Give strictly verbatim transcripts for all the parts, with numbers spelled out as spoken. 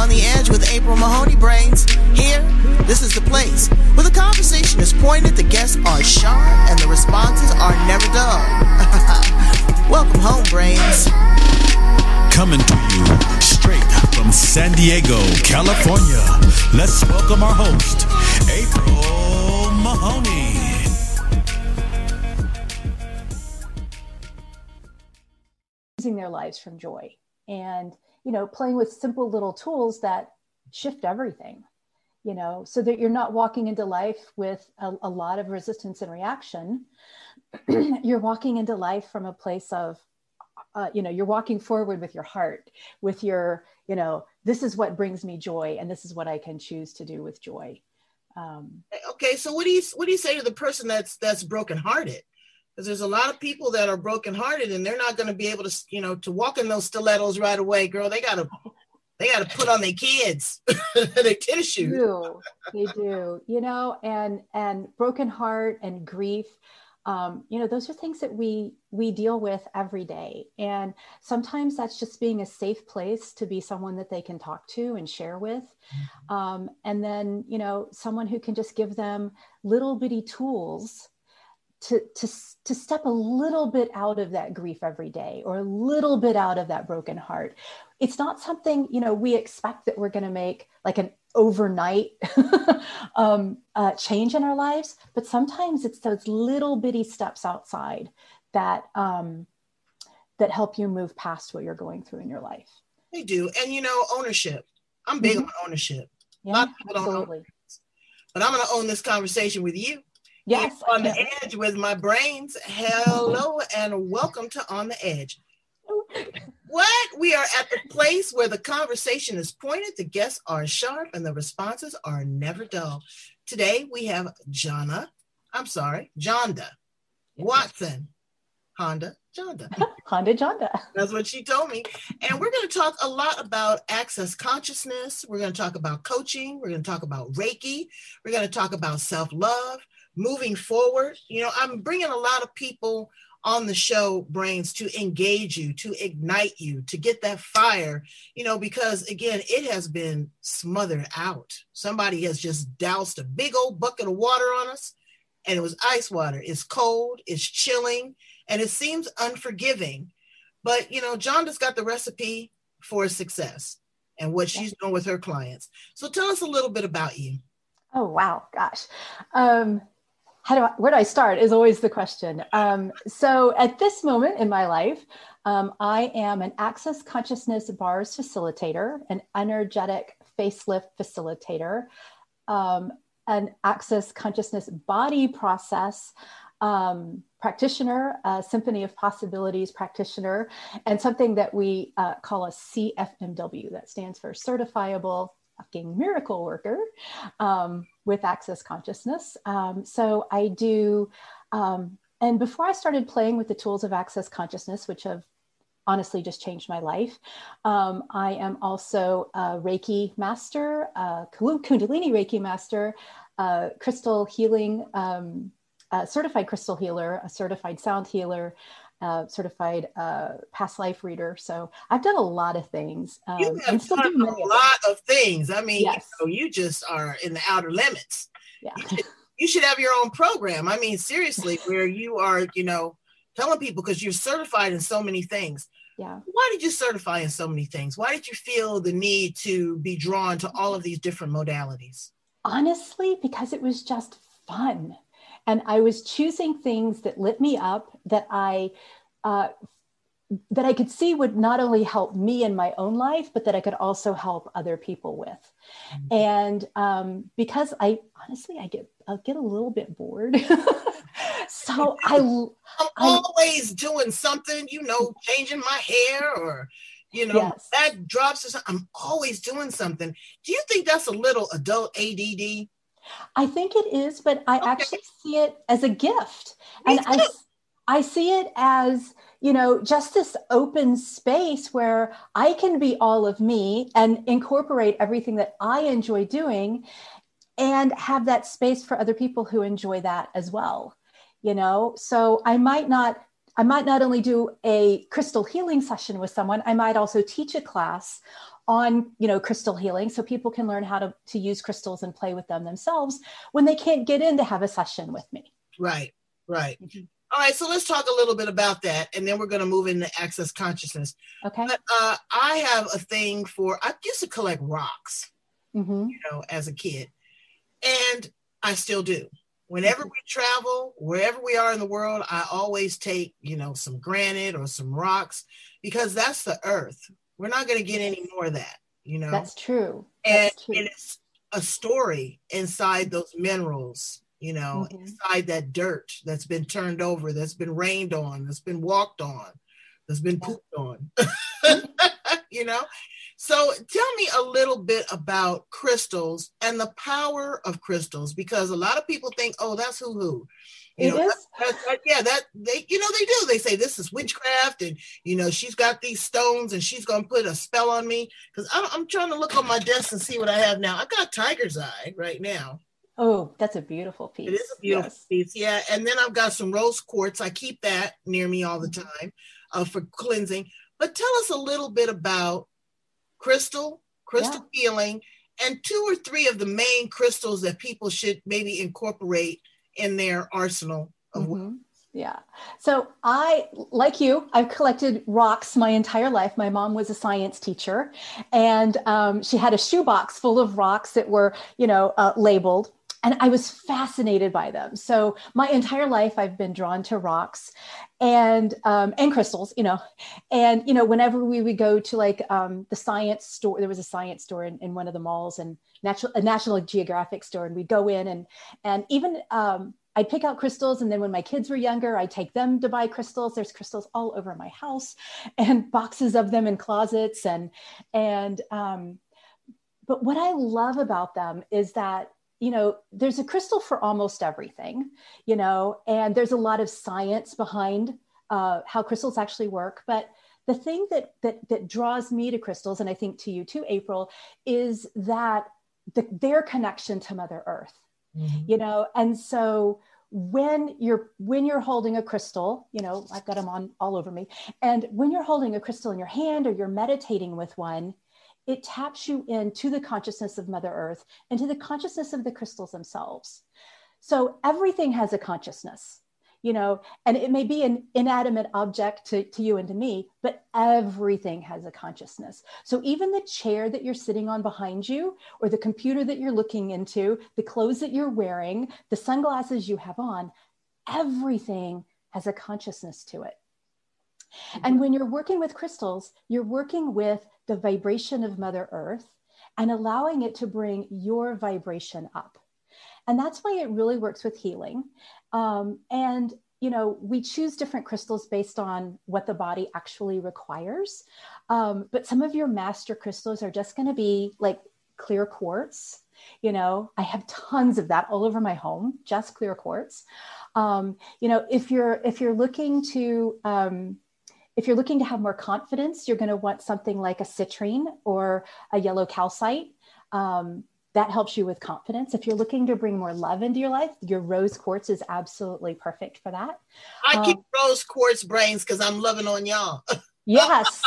On the Edge with April Mahoney Brains. Here, this is the place where the conversation is pointed, the guests are sharp, and the responses are never dull. Welcome home, Brains. Coming to you straight from San Diego, California. Let's welcome our host, April Mahoney. Using their lives from joy and, you know, playing with simple little tools that shift everything, you know, so that you're not walking into life with a, a lot of resistance and reaction. You're walking into life from a place of, uh, you know, you're walking forward with your heart, with your, you know, this is what brings me joy, and this is what I can choose to do with joy. Um, okay, so what do you what do you say to the person that's that's brokenhearted? Because there's a lot of people that are brokenhearted, and they're not going to be able to, you know, to walk in those stilettos right away, girl. They gotta they gotta put on their kids their tennis shoes. They do, they do, you know, and and broken heart and grief. Um, you know, those are things that we we deal with every day. And sometimes that's just being a safe place to be someone that they can talk to and share with. Mm-hmm. Um, and then, you know, someone who can just give them little bitty tools to, to, to step a little bit out of that grief every day, or a little bit out of that broken heart. It's not something, you know, we expect that we're going to make like an overnight um, uh, change in our lives, but sometimes it's those little bitty steps outside that, um, that help you move past what you're going through in your life. They do. And, you know, ownership. I'm big mm-hmm. on ownership. Yeah, a lot of people don't absolutely. own this, but I'm going to own this conversation with you. Yes. On the Edge with my brains. Hello and welcome to On the Edge. What? We are at the place where the conversation is pointed, the guests are sharp, and the responses are never dull. Today we have Jonna, I'm sorry, Jonda Watson, Honda Jonda. Honda Jonda. That's what she told me. And we're going to talk a lot about access consciousness. We're going to talk about coaching. We're going to talk about Reiki. We're going to talk about self-love. Moving forward, you know, I'm bringing a lot of people on the show, Brains, to engage you, to ignite you, to get that fire, you know, because again, it has been smothered out. Somebody has just doused a big old bucket of water on us, and it was ice water. It's cold, it's chilling, and it seems unforgiving. But, you know, Jonda's got the recipe for success and what she's doing with her clients. So tell us a little bit about you. Oh, wow. Gosh. Um, How do I, where do I start is always the question. Um, so at this moment in my life, um, I am an Access Consciousness Bars facilitator, an energetic facelift facilitator, um, an Access Consciousness body process um, practitioner, a Symphony of Possibilities practitioner, and something that we uh, call a C F M W, that stands for Certifiable Fucking Miracle Worker, um, with Access Consciousness. Um, so I do, um, and before I started playing with the tools of Access Consciousness, which have honestly just changed my life, um, I am also a Reiki master, a Kundalini Reiki master, a crystal healing, um, a certified crystal healer, a certified sound healer, Uh, certified uh, past life reader. So I've done a lot of things. Um, you have still done a lot of things. I mean, yes. you know, you just are in the outer limits. Yeah. You should, you should have your own program. I mean, seriously, where you are, you know, telling people, because you're certified in so many things. Yeah. Why did you certify in so many things? Why did you feel the need to be drawn to all of these different modalities? Honestly, because it was just fun. And I was choosing things that lit me up, that I, uh, that I could see would not only help me in my own life, but that I could also help other people with. Mm-hmm. And um, because I, honestly, I get, I'll get a little bit bored. So I, I'm always doing something, you know, changing my hair, or, you know, yes. that drops or something. I'm always doing something. Do you think that's a little adult A D D? I think it is, but I Okay. actually see it as a gift. Me And I, too. I see it as, you know, just this open space where I can be all of me and incorporate everything that I enjoy doing, and have that space for other people who enjoy that as well. You know, so I might not, I might not only do a crystal healing session with someone, I might also teach a class on, you know, crystal healing, so people can learn how to, to use crystals and play with them themselves when they can't get in to have a session with me. Right, right. Mm-hmm. All right, so let's talk a little bit about that, and then we're going to move into access consciousness. Okay. But uh, I have a thing for, I used to collect rocks, mm-hmm. you know, as a kid, and I still do. Whenever we travel, wherever we are in the world, I always take, you know, some granite or some rocks, because that's the earth. We're not going to get any more of that, you know. That's true. And, that's true. and it's a story inside those minerals, you know, mm-hmm. inside that dirt that's been turned over, that's been rained on, that's been walked on, that's been pooped on, you know. So tell me a little bit about crystals and the power of crystals, because a lot of people think, oh, that's hoo-hoo. You it know, is? That, that, yeah, that they, you know, they do. They say this is witchcraft, and you know, she's got these stones, and she's gonna put a spell on me. Because I'm, I'm trying to look on my desk and see what I have now. I got tiger's eye right now. Oh, that's a beautiful piece. It is a beautiful yes. piece, yeah. And then I've got some rose quartz. I keep that near me all the time uh, for cleansing. But tell us a little bit about crystal, crystal yeah. healing, and two or three of the main crystals that people should maybe incorporate in their arsenal of mm-hmm. Yeah. So I, like you, I've collected rocks my entire life. My mom was a science teacher, and um, she had a shoebox full of rocks that were, you know, uh, labeled. And I was fascinated by them. So my entire life, I've been drawn to rocks and um, and crystals, you know. And, you know, whenever we would go to like um, the science store, there was a science store in, in one of the malls, and natural, a National Geographic store. And we'd go in and, and even um, I'd pick out crystals. And then when my kids were younger, I'd take them to buy crystals. There's crystals all over my house and boxes of them in closets. And, and um, but what I love about them is that, you know, there's a crystal for almost everything, you know, and there's a lot of science behind uh, how crystals actually work. But the thing that, that, that draws me to crystals, and I think to you too, April, is that the, their connection to Mother Earth, mm-hmm. you know, and so when you're, when you're holding a crystal, you know, I've got them on all over me. And when you're holding a crystal in your hand or you're meditating with one, it taps you into the consciousness of Mother Earth and to the consciousness of the crystals themselves. So everything has a consciousness, you know, and it may be an inanimate object to, to you and to me, but everything has a consciousness. So even the chair that you're sitting on behind you, or the computer that you're looking into, the clothes that you're wearing, the sunglasses you have on, everything has a consciousness to it. Mm-hmm. And when you're working with crystals, you're working with the vibration of Mother Earth and allowing it to bring your vibration up. And that's why it really works with healing. Um, and, you know, we choose different crystals based on what the body actually requires. Um, but some of your master crystals are just going to be like clear quartz. You know, I have tons of that all over my home, just clear quartz. Um, you know, if you're, if you're looking to, um, If you're looking to have more confidence, you're going to want something like a citrine or a yellow calcite. Um, that helps you with confidence. If you're looking to bring more love into your life, your rose quartz is absolutely perfect for that. I um, keep rose quartz brains because I'm loving on y'all. Yes,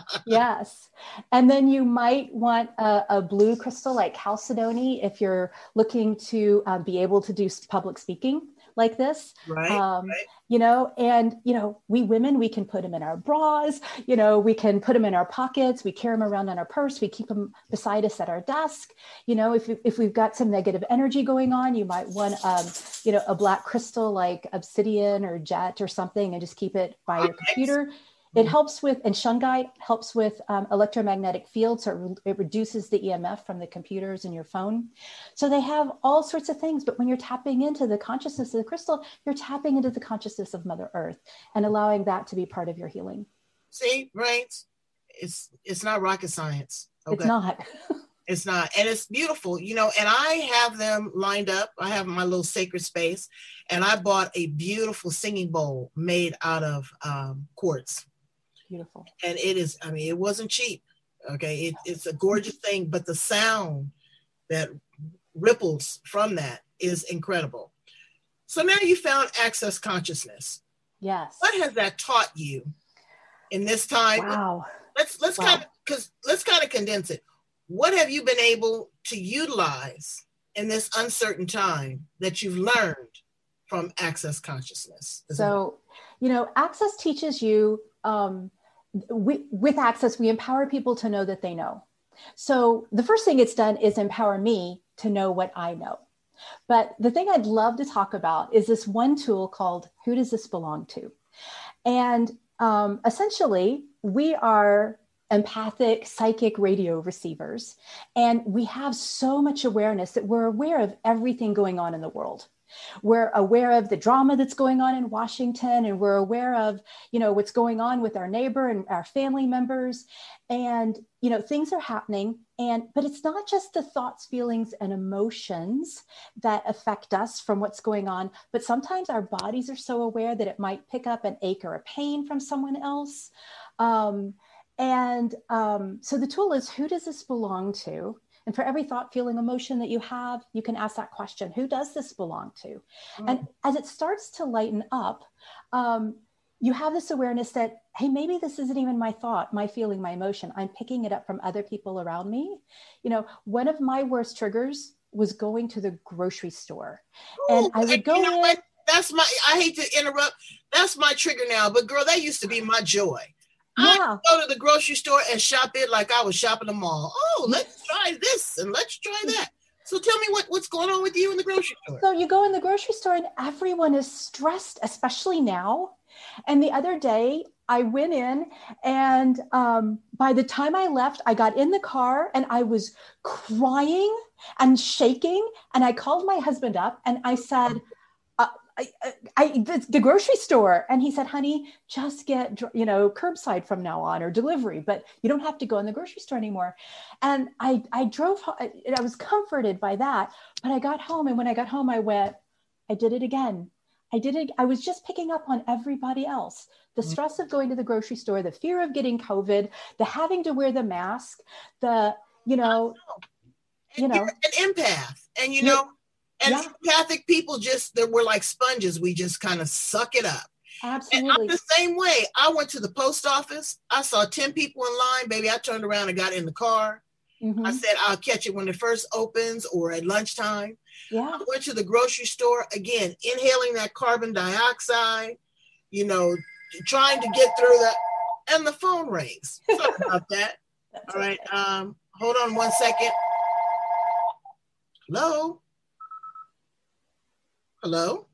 yes. And then you might want a, a blue crystal like chalcedony if you're looking to um, be able to do public speaking like this, right, um, right. you know, and, you know, we women, we can put them in our bras, you know, we can put them in our pockets, we carry them around in our purse, we keep them beside us at our desk. You know, if, if we've got some negative energy going on, you might want, um, you know, a black crystal like obsidian or jet or something, and just keep it by your computer. It helps with, and shungite helps with um, electromagnetic fields, so it, re- it reduces the E M F from the computers and your phone. So they have all sorts of things, but when you're tapping into the consciousness of the crystal, you're tapping into the consciousness of Mother Earth and allowing that to be part of your healing. See, brains, it's it's not rocket science. Okay? It's not. It's not. And it's beautiful, you know, and I have them lined up. I have my little sacred space, and I bought a beautiful singing bowl made out of um, quartz. Beautiful. And it is, I mean, it wasn't cheap. Okay. It, it's a gorgeous thing, but the sound that ripples from that is incredible. So now you found access consciousness. Yes. What has that taught you in this time? Wow. Let's, let's wow. kind of because let's kind of condense it. What have you been able to utilize in this uncertain time that you've learned from Access Consciousness? So, you know, Access teaches you, um, we, with Access, we empower people to know that they know. So the first thing it's done is empower me to know what I know. But the thing I'd love to talk about is this one tool called Who Does This Belong To? And um, essentially, we are empathic, psychic radio receivers. And we have so much awareness that we're aware of everything going on in the world. We're aware of the drama that's going on in Washington, and we're aware of, you know, what's going on with our neighbor and our family members. And, you know, things are happening. And, but it's not just the thoughts, feelings, and emotions that affect us from what's going on, but sometimes our bodies are so aware that it might pick up an ache or a pain from someone else. Um, and um, so the tool is, who does this belong to? And for every thought, feeling, emotion that you have, you can ask that question, who does this belong to? Mm-hmm. And as it starts to lighten up, um, you have this awareness that, hey, maybe this isn't even my thought, my feeling, my emotion. I'm picking it up from other people around me. You know, one of my worst triggers was going to the grocery store. Ooh, and I would go you know in. What? That's my, I hate to interrupt. That's my trigger now, but girl, that used to be my joy. Yeah. I go to the grocery store and shop it like I was shopping the mall. Oh, let's try this and let's try that. So tell me what, what's going on with you in the grocery store. So you go in the grocery store and everyone is stressed, especially now. And the other day I went in and um, by the time I left, I got in the car and I was crying and shaking. And I called my husband up and I said, I, I, the, the grocery store. And he said, honey, just get, you know, curbside from now on or delivery, but you don't have to go in the grocery store anymore. And I, I drove, I was comforted by that, but I got home. And when I got home, I went, I did it again. I did it. I was just picking up on everybody else. The stress of going to the grocery store, the fear of getting COVID, the having to wear the mask, the, you know, and you know, you're an empath and, you know, And yeah. empathic people just, that we're like sponges. We just kind of suck it up. Absolutely. And I'm the same way. I went to the post office. I saw ten people in line. Baby, I turned around and got in the car. Mm-hmm. I said, I'll catch it when it first opens or at lunchtime. Yeah. I went to the grocery store, again, inhaling that carbon dioxide, you know, trying to get through that. And the phone rings. Sorry about that. All right. Um, hold on one second. Hello? Hello?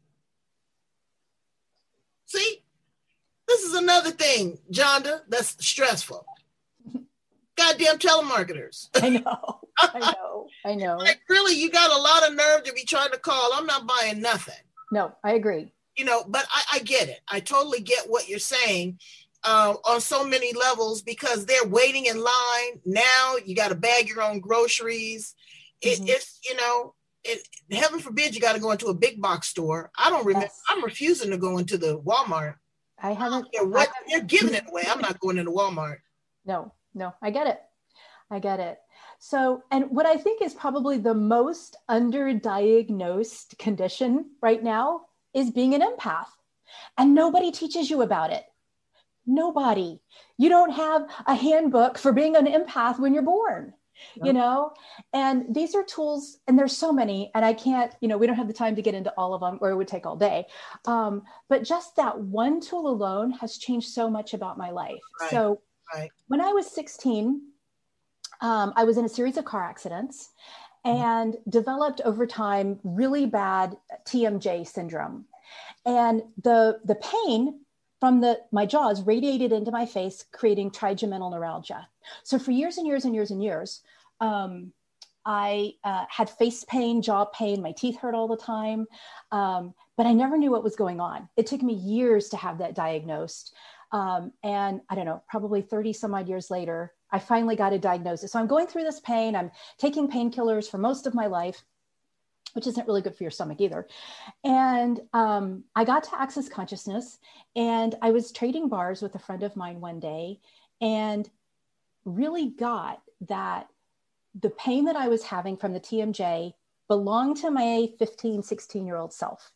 See, this is another thing, Jonda, that's stressful. Goddamn telemarketers. I know, I know, I know. Like, really, you got a lot of nerve to be trying to call. I'm not buying nothing. No, I agree. You know, but I, I get it. I totally get what you're saying uh, on so many levels, because they're waiting in line. Now you got to bag your own groceries. It, mm-hmm. It's, you know, It, heaven forbid you got to go into a big box store. I don't remember. Yes. I'm refusing to go into the Walmart. I haven't. I what I they're giving it away. I'm not going into Walmart. No, no, I get it. I get it. So, and what I think is probably the most underdiagnosed condition right now is being an empath, and nobody teaches you about it. Nobody. You don't have a handbook for being an empath when you're born. You know, and these are tools, and there's so many, and I can't, you know, we don't have the time to get into all of them, or it would take all day. Um, but just that one tool alone has changed so much about my life. Right. So right. when I was sixteen, um, I was in a series of car accidents and mm-hmm. developed over time really bad T M J syndrome. And the, the pain from the, my jaws radiated into my face, creating trigeminal neuralgia. So for years and years and years and years, um, I uh, had face pain, jaw pain, my teeth hurt all the time, um, but I never knew what was going on. It took me years to have that diagnosed. Um, and I don't know, probably thirty some odd years later, I finally got a diagnosis. So I'm going through this pain. I'm taking painkillers for most of my life, which isn't really good for your stomach either. And um, I got to Access Consciousness, and I was trading bars with a friend of mine one day, and really got that the pain that I was having from the T M J belonged to my fifteen, sixteen year old self.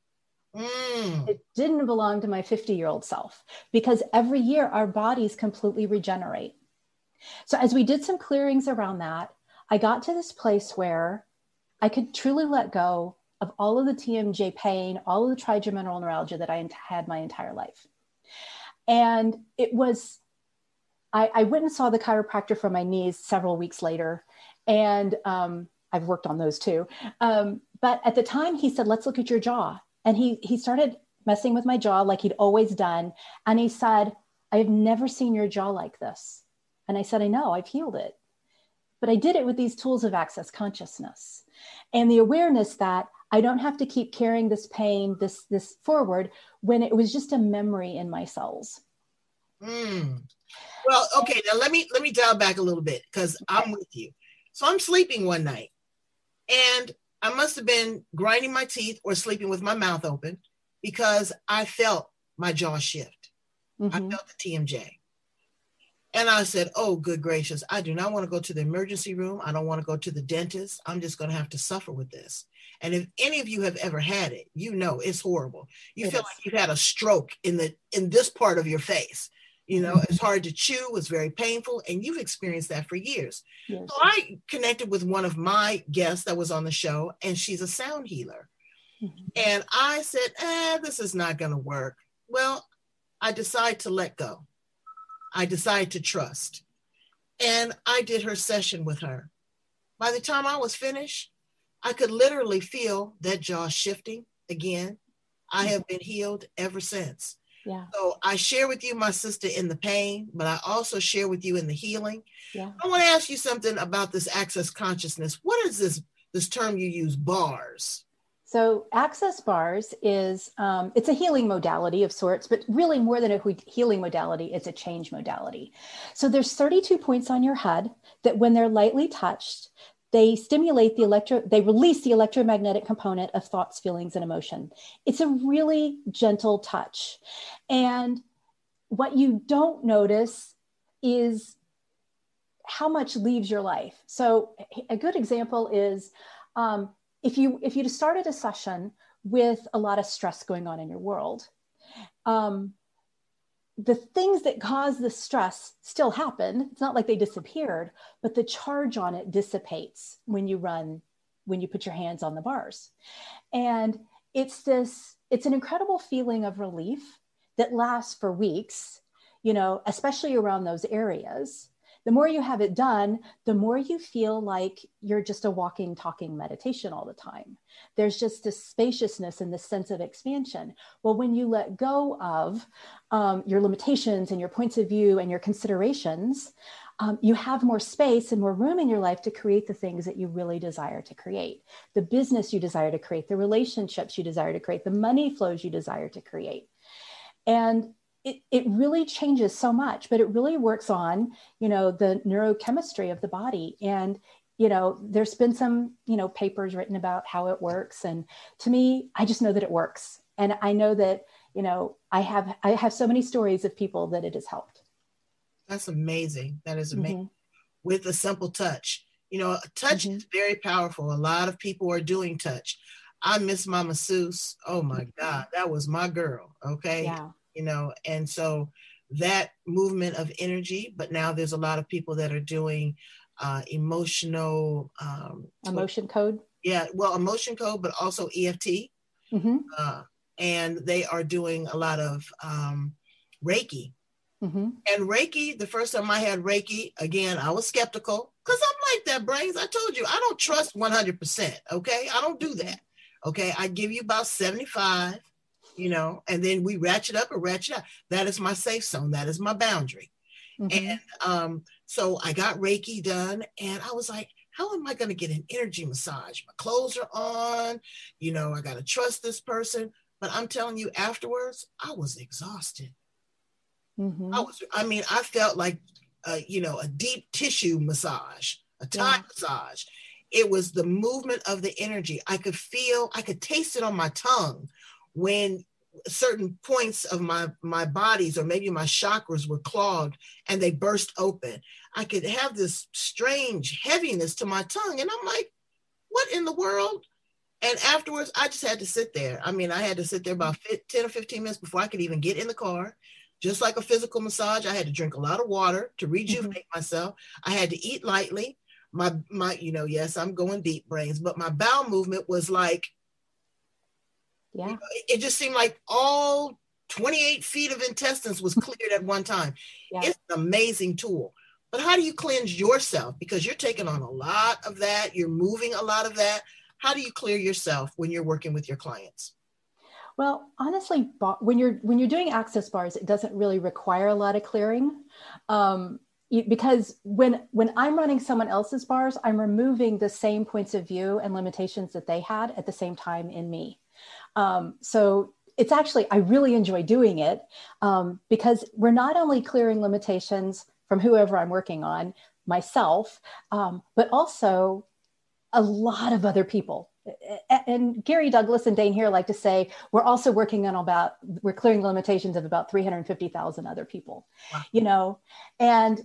Mm. It didn't belong to my fifty year old self, because every year our bodies completely regenerate. So as we did some clearings around that, I got to this place where I could truly let go of all of the T M J pain, all of the trigeminal neuralgia that I had my entire life. And it was, I, I went and saw the chiropractor for my knees several weeks later. And um, I've worked on those too. Um, but at the time he said, let's look at your jaw. And he, he started messing with my jaw like he'd always done. And he said, I've never seen your jaw like this. And I said, I know, I've healed it. But I did it with these tools of access consciousness and the awareness that I don't have to keep carrying this pain, this, this forward when it was just a memory in my cells. Mm. Well, okay, now let me, let me dial back a little bit because okay. I'm with you. So I'm sleeping one night and I must have been grinding my teeth or sleeping with my mouth open because I felt my jaw shift. Mm-hmm. I felt the T M J. And I said, oh, good gracious, I do not want to go to the emergency room. I don't want to go to the dentist. I'm just going to have to suffer with this. And if any of you have ever had it, you know it's horrible. You it feel is. like you've had a stroke in the in this part of your face. You know, mm-hmm. It's hard to chew. It's very painful. And you've experienced that for years. Yes. So I connected with one of my guests that was on the show, and she's a sound healer. Mm-hmm. And I said, eh, this is not going to work. Well, I decided to let go. I decided to trust. And I did her session with her. By the time I was finished, I could literally feel that jaw shifting again. I have been healed ever since. Yeah. So I share with you, my sister, in the pain, but I also share with you in the healing. Yeah. I want to ask you something about this access consciousness. What is this, this term you use, bars? So access bars is, um, it's a healing modality of sorts, but really more than a healing modality, it's a change modality. So there's thirty-two points on your head that when they're lightly touched, they stimulate the electro, they release the electromagnetic component of thoughts, feelings, and emotion. It's a really gentle touch. And what you don't notice is how much leaves your life. So a good example is, um, If you if you started a session with a lot of stress going on in your world, um, the things that cause the stress still happen. It's not like they disappeared, but the charge on it dissipates when you run, when you put your hands on the bars. And it's this, it's an incredible feeling of relief that lasts for weeks, you know, especially around those areas. The more you have it done, the more you feel like you're just a walking, talking meditation all the time. There's just this spaciousness and this sense of expansion. Well, when you let go of um, your limitations and your points of view and your considerations, um, you have more space and more room in your life to create the things that you really desire to create, the business you desire to create, the relationships you desire to create, the money flows you desire to create. And It, it really changes so much, but it really works on, you know, the neurochemistry of the body. And, you know, there's been some, you know, papers written about how it works. And to me, I just know that it works. And I know that, you know, I have, I have so many stories of people that it has helped. That's amazing. That is amazing. Mm-hmm. With a simple touch, you know, touch mm-hmm. is very powerful. A lot of people are doing touch. I miss my masseuse. Oh my God, that was my girl. Okay. Yeah. You know, and so that movement of energy, but now there's a lot of people that are doing uh, emotional. Um, emotion code. Yeah, well, emotion code, but also E F T. Mm-hmm. Uh, and they are doing a lot of um, Reiki. Mm-hmm. And Reiki, the first time I had Reiki, again, I was skeptical because I'm like that, Brains. I told you, I don't trust one hundred percent. Okay. I don't do that. Okay. I give you about seventy-five. You know, and then we ratchet up or ratchet out. That is my safe zone. That is my boundary. Mm-hmm. And um, so I got Reiki done and I was like, how am I going to get an energy massage? My clothes are on, you know, I got to trust this person. But I'm telling you, afterwards, I was exhausted. Mm-hmm. I was, I mean, I felt like, uh, you know, a deep tissue massage, a Thai yeah. massage. It was the movement of the energy. I could feel, I could taste it on my tongue when certain points of my, my bodies or maybe my chakras were clogged and they burst open. I could have this strange heaviness to my tongue. And I'm like, what in the world? And afterwards, I just had to sit there. I mean, I had to sit there about ten or fifteen minutes before I could even get in the car, just like a physical massage, I had to drink a lot of water to rejuvenate mm-hmm. myself. I had to eat lightly. My, my, you know, yes, I'm going deep, brains, but my bowel movement was like, yeah, you know, it, it just seemed like all twenty-eight feet of intestines was cleared at one time. Yeah. It's an amazing tool. But how do you cleanse yourself? Because you're taking on a lot of that. You're moving a lot of that. How do you clear yourself when you're working with your clients? Well, honestly, when you're when you're doing access bars, it doesn't really require a lot of clearing. Um, Because when when I'm running someone else's bars, I'm removing the same points of view and limitations that they had at the same time in me. Um, so it's actually, I really enjoy doing it um, because we're not only clearing limitations from whoever I'm working on, myself, um, but also a lot of other people. And Gary Douglas and Dane here like to say, we're also working on about, we're clearing the limitations of about three hundred fifty thousand other people, wow. you know, and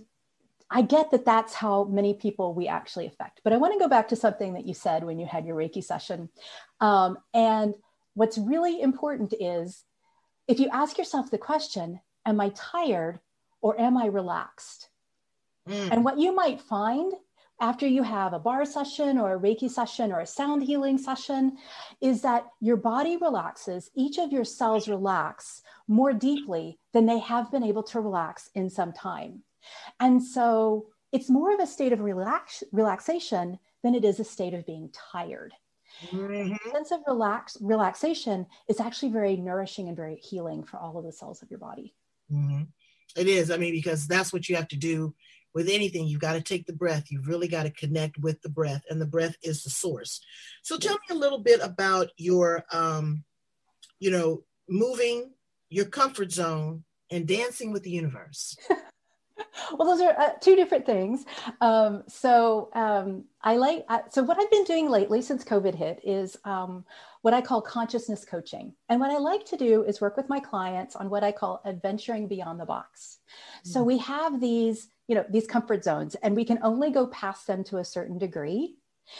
I get that that's how many people we actually affect. But I want to go back to something that you said when you had your Reiki session. Um, and what's really important is if you ask yourself the question, am I tired or am I relaxed? Mm. And what you might find after you have a bar session or a Reiki session or a sound healing session is that your body relaxes, each of your cells relax more deeply than they have been able to relax in some time. And so it's more of a state of relax, relaxation than it is a state of being tired. Mm-hmm. The sense of relax, relaxation is actually very nourishing and very healing for all of the cells of your body. Mm-hmm. It is. I mean, because that's what you have to do with anything. You've got to take the breath. You've really got to connect with the breath, and the breath is the source. So tell me a little bit about your, um, you know, moving your comfort zone and dancing with the universe. Well, those are uh, two different things. Um, so um, I like, uh, so what I've been doing lately since COVID hit is um, what I call consciousness coaching. And what I like to do is work with my clients on what I call adventuring beyond the box. Mm-hmm. So we have these, you know, these comfort zones, and we can only go past them to a certain degree.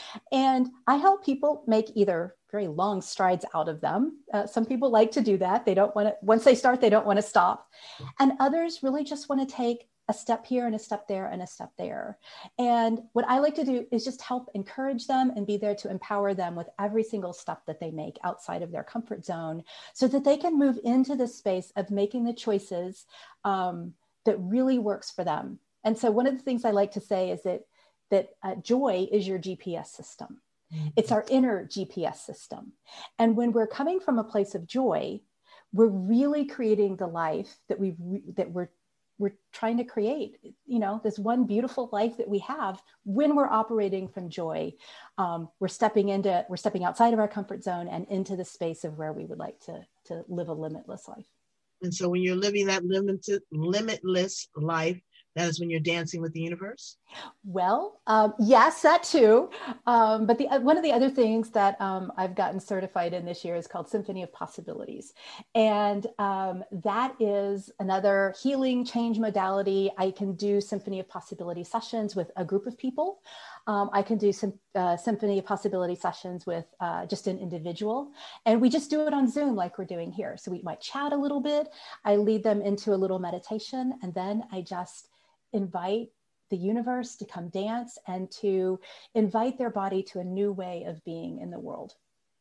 And I help people make either very long strides out of them. Uh, some people like to do that. They don't want to, once they start, they don't want to stop. And others really just want to take a step here and a step there and a step there. And what I like to do is just help encourage them and be there to empower them with every single step that they make outside of their comfort zone so that they can move into the space of making the choices um, that really works for them. And so one of the things I like to say is that that uh, joy is your G P S system. Mm-hmm. It's our inner G P S system. And when we're coming from a place of joy, we're really creating the life that we re- that we're we're trying to create, you know, this one beautiful life that we have when we're operating from joy. Um, we're stepping into, we're stepping outside of our comfort zone and into the space of where we would like to, to live a limitless life. And so when you're living that limited, limitless life, that is when you're dancing with the universe? Well, um, yes, that too. Um, but the, one of the other things that um, I've gotten certified in this year is called Symphony of Possibilities. And um, that is another healing change modality. I can do Symphony of Possibility sessions with a group of people. Um, I can do some uh, Symphony of Possibility sessions with uh, just an individual. And we just do it on Zoom like we're doing here. So we might chat a little bit. I lead them into a little meditation, and then I just invite the universe to come dance and to invite their body to a new way of being in the world.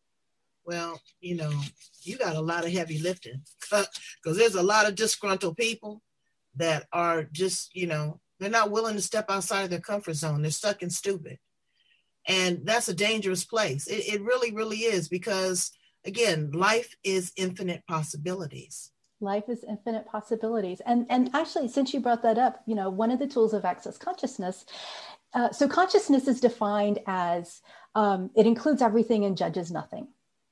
Well, you know, you got a lot of heavy lifting because there's a lot of disgruntled people that are just, you know, they're not willing to step outside of their comfort zone. They're stuck and stupid. And that's a dangerous place. It, it really, really is, because again, life is infinite possibilities. Life is infinite possibilities. And, and actually, since you brought that up, you know, one of the tools of Access Consciousness, uh, so consciousness is defined as, um, it includes everything and judges nothing.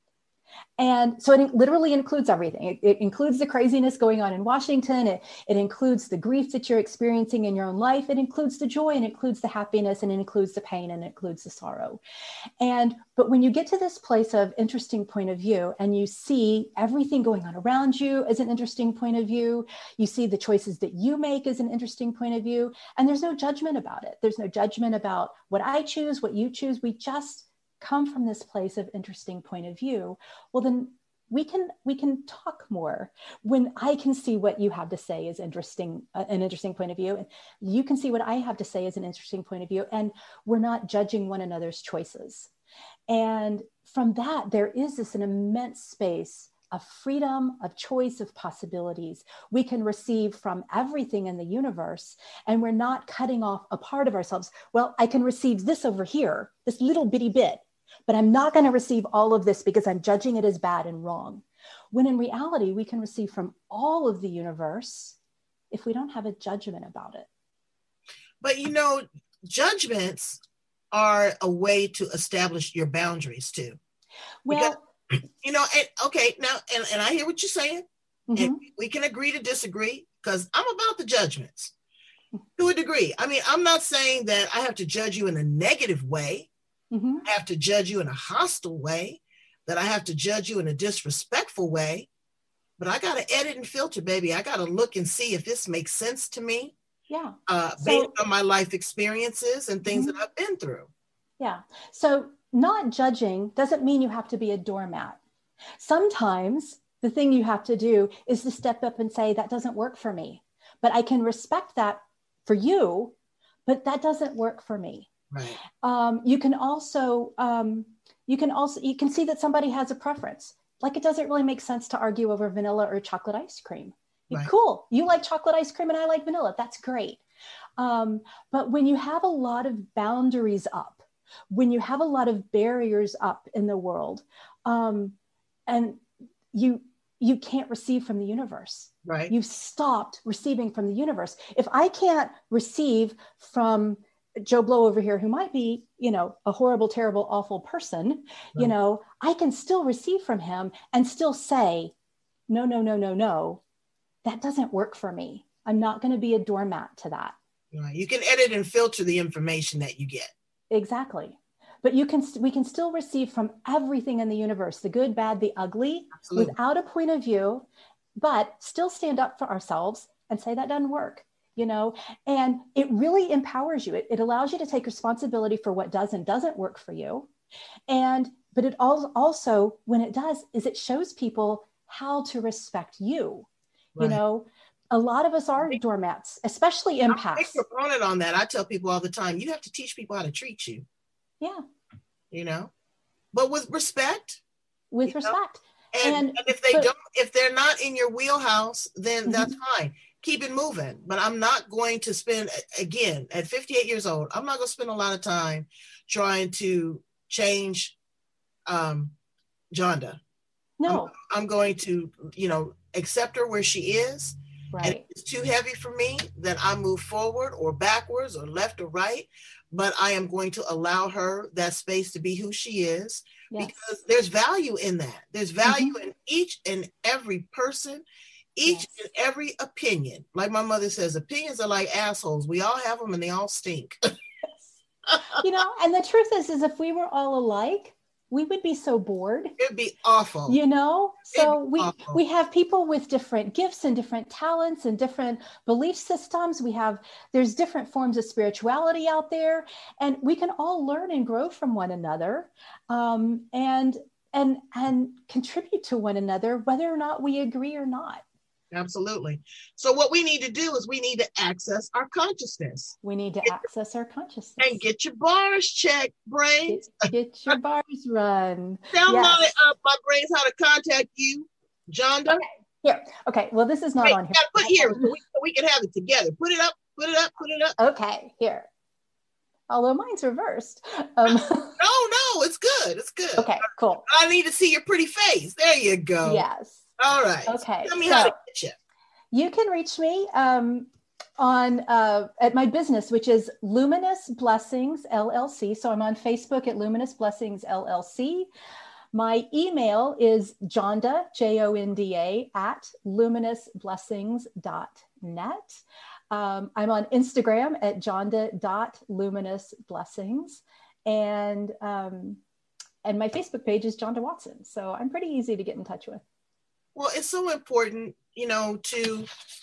And so it literally includes everything. It, it includes the craziness going on in Washington. It, it includes the grief that you're experiencing in your own life. It includes the joy, and it includes the happiness, and it includes the pain, and it includes the sorrow. And, but when you get to this place of interesting point of view, and you see everything going on around you as an interesting point of view, you see the choices that you make as an interesting point of view, and there's no judgment about it. There's no judgment about what I choose, what you choose. We just come from this place of interesting point of view. Well, then we can we can talk more when I can see what you have to say is interesting, uh, an interesting point of view, and you can see what I have to say is an interesting point of view, and we're not judging one another's choices. And from that, there is this an immense space of freedom, of choice, of possibilities we can receive from everything in the universe. And we're not cutting off a part of ourselves. Well, I can receive this over here, this little bitty bit, but I'm not going to receive all of this because I'm judging it as bad and wrong. When in reality, we can receive from all of the universe if we don't have a judgment about it. But you know, judgments are a way to establish your boundaries too. Well, because, you know, and, okay, now, and, and I hear what you're saying, mm-hmm. and we can agree to disagree, because I'm about the judgments to a degree. I mean, I'm not saying that I have to judge you in a negative way. Mm-hmm. I have to judge you in a hostile way, that I have to judge you in a disrespectful way, but I got to edit and filter, baby. I got to look and see if this makes sense to me. Yeah. Uh, so, based on my life experiences and things mm-hmm. that I've been through. Yeah. So not judging doesn't mean you have to be a doormat. Sometimes the thing you have to do is to step up and say, that doesn't work for me, but I can respect that for you, but that doesn't work for me. Right. Um, you can also, um, you can also, you can see that somebody has a preference. Like it doesn't really make sense to argue over vanilla or chocolate ice cream. Right. Cool. You like chocolate ice cream and I like vanilla. That's great. Um, but when you have a lot of boundaries up, when you have a lot of barriers up in the world, um, and you, you can't receive from the universe. Right. You've stopped receiving from the universe. If I can't receive from Joe Blow over here, who might be, you know, a horrible, terrible, awful person, right. you know, I can still receive from him and still say, no, no, no, no, no, that doesn't work for me. I'm not going to be a doormat to that. Right. You can edit and filter the information that you get. Exactly. But you can, we can still receive from everything in the universe, the good, bad, the ugly, Absolutely. Without a point of view, but still stand up for ourselves and say that doesn't work, you know, and it really empowers you. It, it allows you to take responsibility for what does and doesn't work for you. And, but it also, when it does, is it shows people how to respect you. Right. You know, a lot of us are doormats, especially empaths. I'm a big proponent on that. I tell people all the time, you have to teach people how to treat you. Yeah. You know, but with respect. With respect. And, and, and if they but, don't, if they're not in your wheelhouse, then mm-hmm. that's fine. Keep it moving. But I'm not going to spend, again, at fifty-eight years old, I'm not going to spend a lot of time trying to change um, Jonda. No. I'm, I'm going to, you know, accept her where she is. Right. And if it's too heavy for me, then I move forward or backwards or left or right. But I am going to allow her that space to be who she is, yes. because there's value in that. There's value mm-hmm. in each and every person, each yes. and every opinion. Like my mother says, opinions are like assholes. We all have them and they all stink. You know, and the truth is, is if we were all alike, we would be so bored. It'd be awful. You know, so we, awful. we have people with different gifts and different talents and different belief systems. We have, there's different forms of spirituality out there, and we can all learn and grow from one another, um, and, and, and contribute to one another, whether or not we agree or not. Absolutely. So what we need to do is we need to access our consciousness. We need to get, access our consciousness. And get your bars checked, brains. Get, get your bars run. Tell yes. my, uh, my brains how to contact you, Jonda. Okay, here. Okay, well, this is not Wait, on here. Put here so we, so we can have it together. Put it up, put it up, put it up. Okay, here. Although mine's reversed. Um, no, no, it's good. It's good. Okay, cool. I need to see your pretty face. There you go. Yes. All right. Okay. Tell me so how to get you. You can reach me um, on uh, at my business, which is Luminous Blessings L L C. So I'm on Facebook at Luminous Blessings L L C. My email is Jonda, J O N D A, at luminous blessings dot net. Um, I'm on Instagram at jonda dot luminous blessings. And, um, and my Facebook page is Jonda Watson. So I'm pretty easy to get in touch with. Well, it's so important, you know, to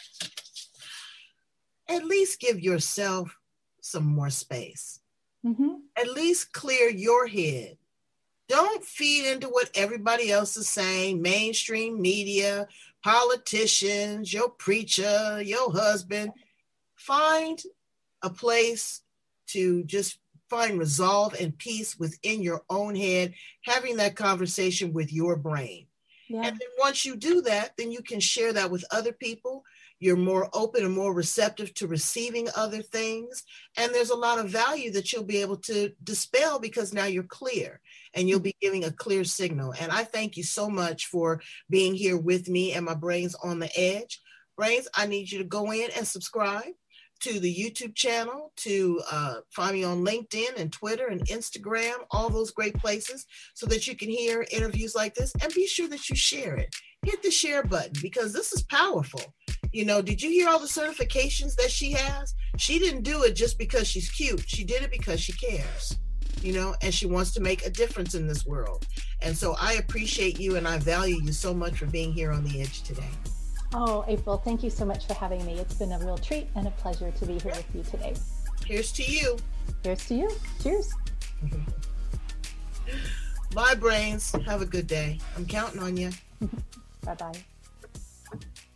at least give yourself some more space. Mm-hmm. At least clear your head Don't feed into what everybody else is saying, mainstream media, politicians, your preacher, your husband. Find a place to just find resolve and peace within your own head, having that conversation with your brain. Yeah. And then once you do that, then you can share that with other people. You're more open and more receptive to receiving other things. And there's a lot of value that you'll be able to dispel because now you're clear and you'll be giving a clear signal. And I thank you so much for being here with me and my Brains on the Edge. Brains, I need you to go in and subscribe to the YouTube channel, to uh, find me on LinkedIn and Twitter and Instagram, all those great places, so that you can hear interviews like this, and be sure that you share it. Hit the share button because this is powerful. You know, did you hear all the certifications that she has? She didn't do it just because she's cute. She did it because she cares, you know, and she wants to make a difference in this world. And so I appreciate you and I value you so much for being here on The Edge today. Oh, April, thank you so much for having me. It's been a real treat and a pleasure to be here with you today. Here's to you. Here's to you. Cheers. Bye, Brains. Have a good day. I'm counting on you. Bye-bye.